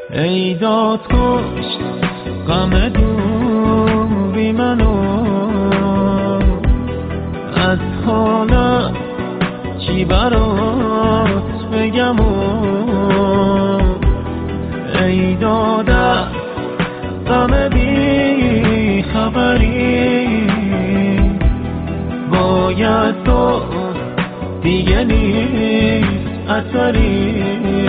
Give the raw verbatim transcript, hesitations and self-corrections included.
ای داد کشت غم دوری منو، از حالم چی برات بگم و ای داده غم بی خبری، باید تو دیگه نیست اثری.